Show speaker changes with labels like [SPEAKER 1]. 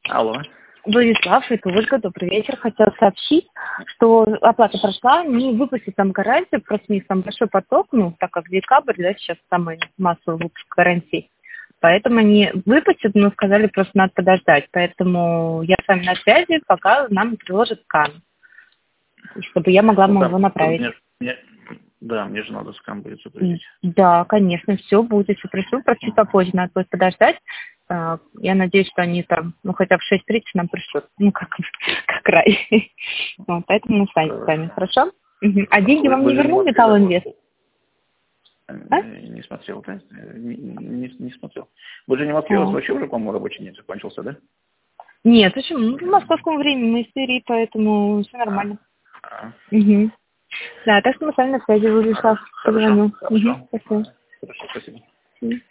[SPEAKER 1] Алло.
[SPEAKER 2] Владислав, это Ольга, добрый вечер. Хотела сообщить, что оплата прошла, не выпустят там гарантию, просто у них там большой поток, так как декабрь, да, сейчас самый массовый выпуск гарантий. Поэтому они выпустят, но сказали, просто надо подождать. Поэтому я с вами на связи, пока нам приложат скан, чтобы я могла его направить.
[SPEAKER 1] Мне же надо скан будет загрузить.
[SPEAKER 2] Да, конечно, все будет, все пришло, просто чуть попозже надо будет подождать. Я надеюсь, что они там, хотя в 6:30 нам пришлют, как рай. Вот, поэтому мы с вами, хорошо? А деньги вам не вернул Металл Инвест?
[SPEAKER 1] Не смотрел, да? Не смотрел. Вы же не в Москве, у вас вообще уже, по-моему, рабочий день закончился, да?
[SPEAKER 2] Нет, почему? В московском времени мы из Твери, поэтому все нормально. Да, так что мы с вами на связи, Владислав. Позвоню.
[SPEAKER 1] Хорошо.
[SPEAKER 2] Спасибо.
[SPEAKER 1] Хорошо, спасибо.